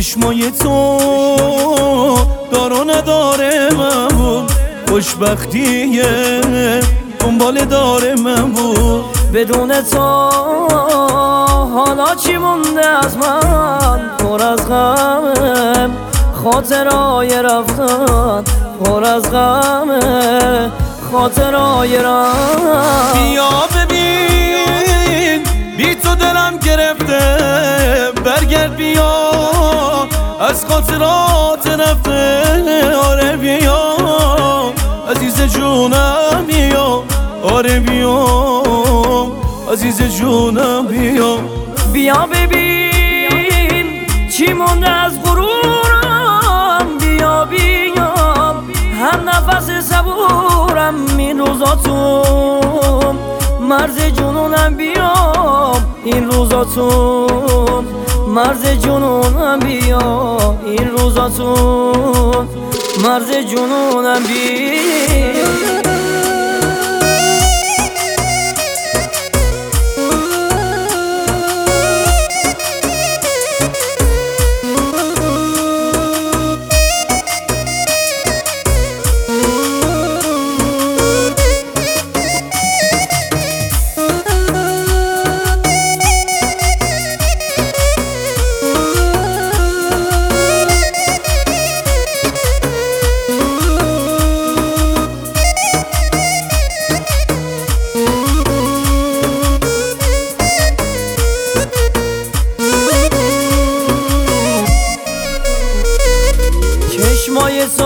چشمای تو دار و نداره من بود، خوشبختیه دنبال داره من بود. بدون تو حالا چی مونده از من؟ پر از غمم خاطرهای رفتن، پر از غمم خاطرهای رفتن. بیا ببین بی تو دلم گرفته، برگرد بیا از خاطرات رفته. آره بیا عزیز جونم بیا، آره بیا عزیز جونم بیا. بیا ببین چی مونده از غرورم، بیا بیا هر نفس صبورم این روزاتو مرز جنونم. بیا این روزاتو مرز جنونم، بیا این روزاتو مرز جنونم. بیا چشمای تو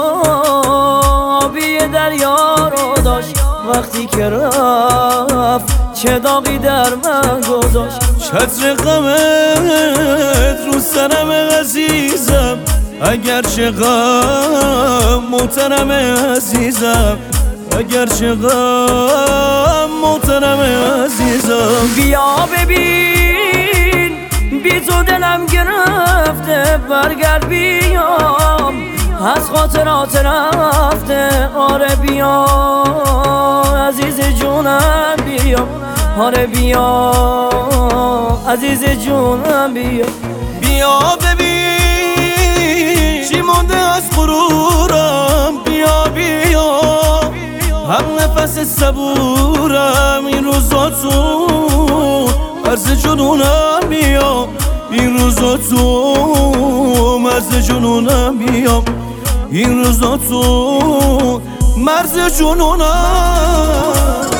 آبی دریا رو داشت، وقتی که رفت چه داغی در من گذاشت. چتر غمت رو سرم عزیزم، اگر چه غم محترم عزیزم، اگر چه غم محترم عزیزم. بیا ببین بی تو دلم گرفته، برگرد بیام از خاطرات رفته. آره بیا عزیز جونم بیا، آره بیا عزیز جونم بیا. بیا ببین چی مونده از غرورم، بیا بیا هم نفس صبورم این روزاتو مرز جنونم. بیا این روزاتو مرز جنونم، بیا این روزاتو مرز جنونم.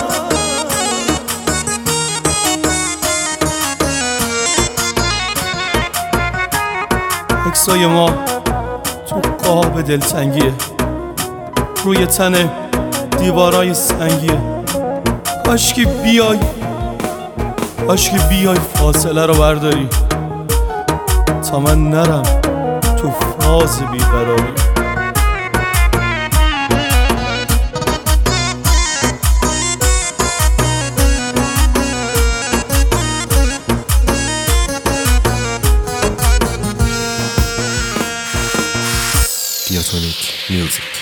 عکسای ما تو قاب دلتنگیه، روی تن دیوارای سنگیه. کاشکی بیای فاصله رو برداری تا من نرم تو فاز بیقراری. Diatonic Music.